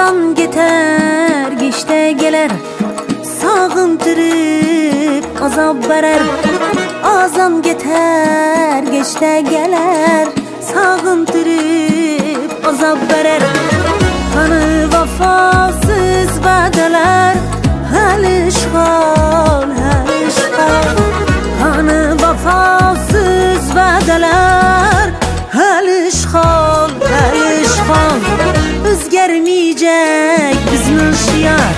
azan geter geçte geler, sağıntırıp azap verer. Azan geter geçte geler, sağıntırıp azap verer. Hani vefasız vadeler, hal işgal, hal işgal. Hani vefasız vadeler, hal işgal, hal işgal. Özgermeyecek bizim şiar.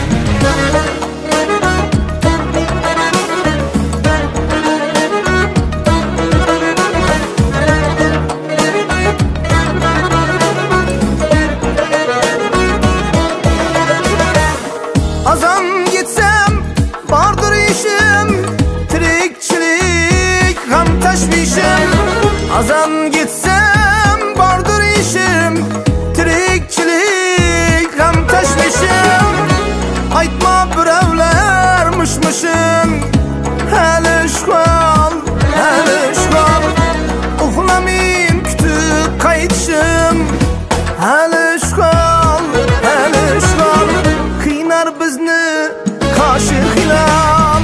Azam gitsem bardır işim, tirikçilik gam taşmışım. Azam gitsem bardır işim, tirikçilik gam taşmışım. Aytma birevler mışmışım, hal işgal, hal işgal. Uxlamayım kütüp kayıtışım, hal işgal, hal işgal. Kıynar bizni kaşı hilal,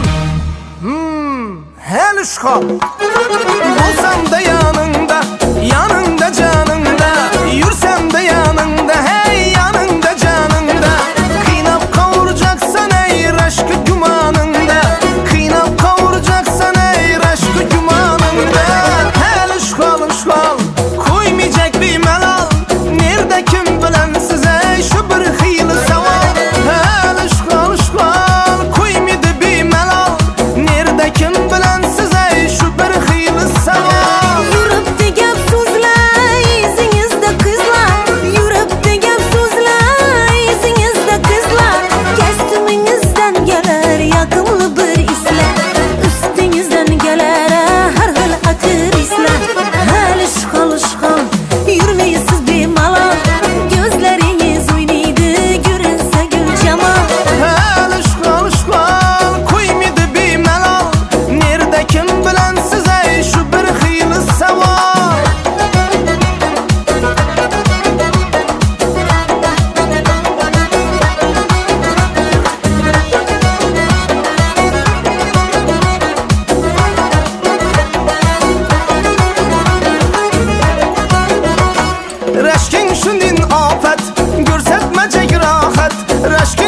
hal işgal. Olsam da yanında, yanında canında, yürsem de yanında, hey yanında canında. Kıynap kavuracaksan ey aşkı gümanında, kıynap kavuracaksan ey aşkı gümanında. Hal işgal, işgal, koymayacak bir melal. Nerede kim bilen size şu bir hıylı saval. Hal işgal, işgal, koymaydı bir melal. Nerede kim bilen size şu bir hıylı saval. Yürüp de gep sözler, izinizde kızlar. Yürüp de gep sözler, izinizde kızlar. Kestiminizden gelir yakımlı bir isler. Üstünüzden gelir her hal atır isler. Hal işgal, işgal, yürümeysiz bir malal. Gözleriniz oynaydı görünse gül cemal. Hal işgal, işgal, koymaydı bir melal. Nerede kim bilen size şu bir hıylı saval. Rəşkin şundin afət, görsətməcək rahat. Rəşkin